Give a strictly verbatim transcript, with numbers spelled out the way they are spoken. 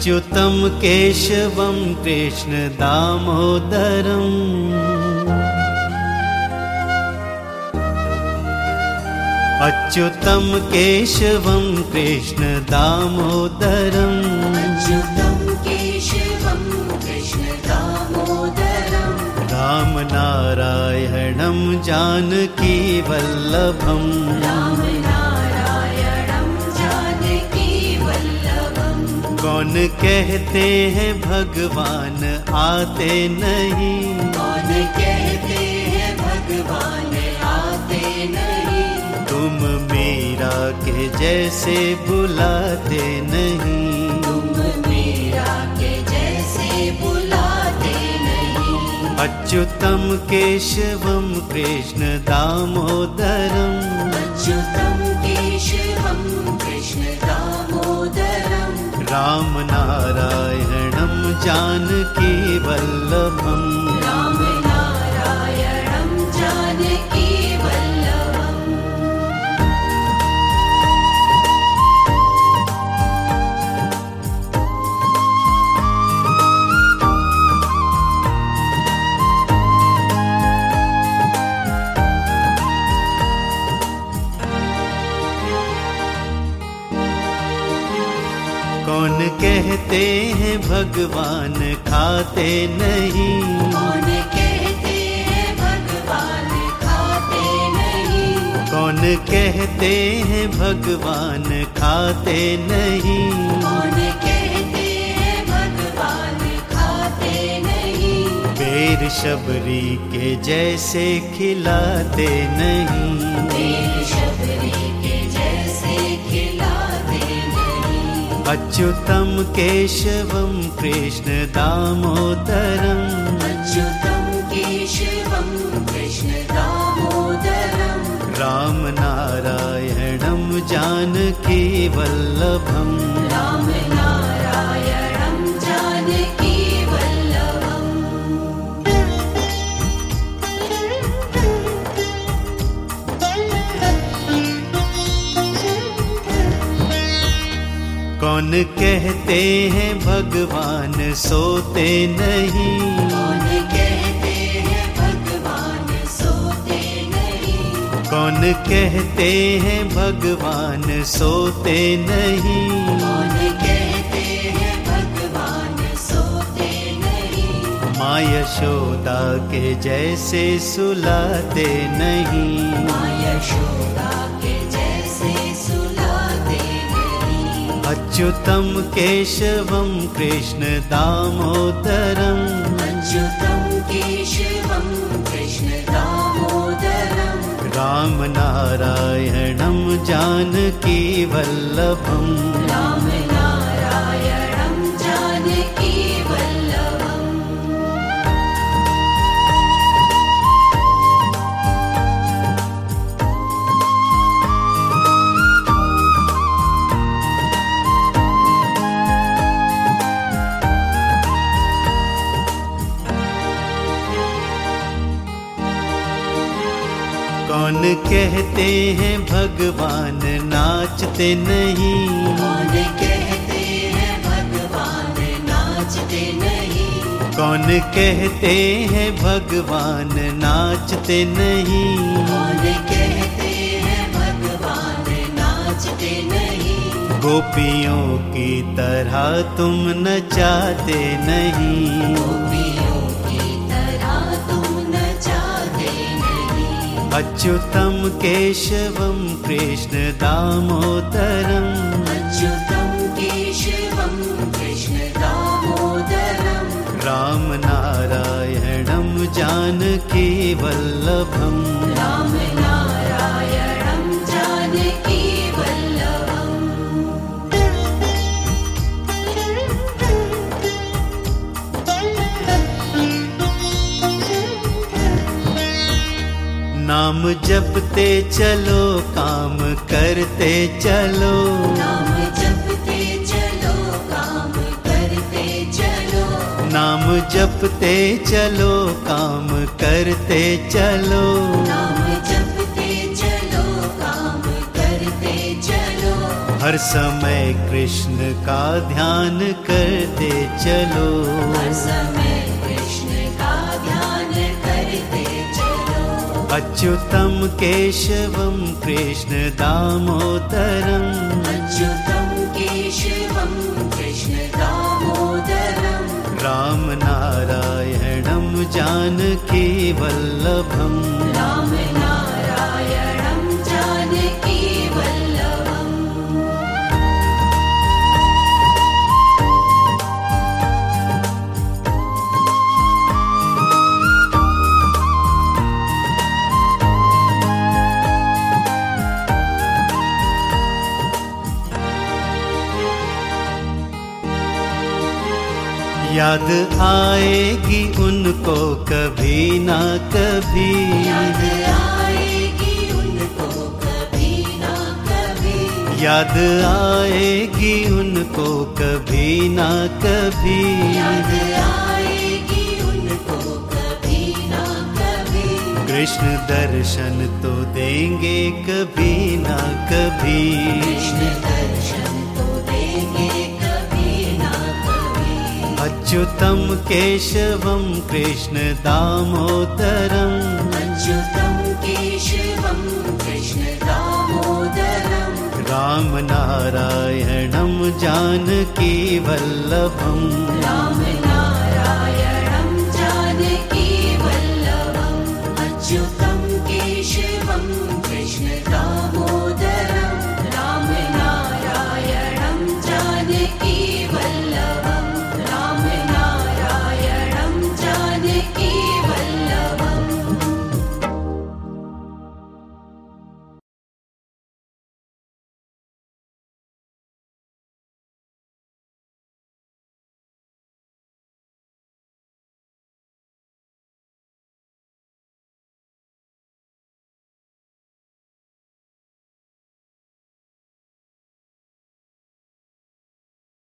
अच्युतं केशवं कृष्ण दामोदरम् अच्युतं केशवं कृष्ण दामोदरम् अच्युतं केशवं कृष्ण दामोदरम् राम नारायणं जानकी वल्लभम् राम नारायणं जानकी वल्लभम्। कौन कहते हैं भगवान आते नहीं, कौन कहते हैं भगवान आते नहीं, तुम मीरा के जैसे बुलाते नहीं, तुम मीरा के जैसे बुलाते नहीं। अच्युतं केशवं कृष्ण दामोदरम् अच्युतं केशवं कृष्ण दामोदरम् राम नारायणं जानकी वल्लभम् राम नारायणं जानकी वल्लभम्। कौन कहते हैं भगवान खाते नहीं, कौन कहते हैं भगवान खाते नहीं, कौन कहते हैं भगवान खाते नहीं, कौन कहते हैं भगवान खाते नहीं, बेर शबरी के जैसे खिलाते नहीं, बेर शबरी के जैसे खिलाते नहीं। अच्युतं केशवं कृष्ण दामोदरम् अच्युतं केशवं कृष्ण दामोदरम् राम नारायणं जानकी वल्लभम् राम नारायणं जानकी वल्लभम्। कौन कहते हैं भगवान सोते नहीं, कौन कहते हैं भगवान सोते नहीं, कौन कहते हैं भगवान सोते नहीं, कौन कहते हैं भगवान सोते नहीं, माँ यशोदा के जैसे सुलाते नहीं, माँ यशोदा के जैसे सुलाते नहीं। अच्युतं केशवं कृष्ण दामोदरम् अच्युतं केशवं कृष्ण दामोदरम् राम नारायणं जानकी वल्लभम् राम नारायणं जानकी वल्लभम्। कौन कहते हैं भगवान नाचते नहीं, कौन कहते हैं भगवान नाचते नहीं, कौन कहते हैं भगवान नाचते नहीं, कौन कहते हैं भगवान नाचते नहीं, गोपियों की तरह तुम नचाते नहीं, गोपियों की तरह तुम नचाते नहीं। अच्युतं केशवं कृष्ण दामोदरम् अच्युतं केशवं कृष्ण दामोदरम् राम नारायणं जानकी वल्लभम् राम नारायणं जानकी वल्लभम्। नाम जपते चलो काम करते चलो, नाम जपते चलो काम करते चलो, नाम जपते चलो काम करते चलो, नाम जपते चलो काम करते चलो, हर समय कृष्ण का ध्यान करते चलो, हर समय कृष्ण का ध्यान करते चलो। अच्युतम केशवम कृष्ण दामोदरम, अच्युतम केशवम कृष्ण दामोदरम, राम नारायणम जानकी वल्लभम, राम नारायणं जानकी वल्लभम्। याद आएगी उनको कभी ना कभी, याद आएगी उनको कभी ना कभी, याद आएगी उनको कभी ना कभी, याद आएगी उनको कभी ना कभी। कृष्ण दर्शन तो देंगे कभी ना कभी, कृष्ण दर्शन तो देंगे कभी ना कभी। अच्युतम केशवम कृष्ण दामोदरम, अच्युतं केशवं कृष्ण दामोदरं, राम नारायणम जानकी वल्लभम, राम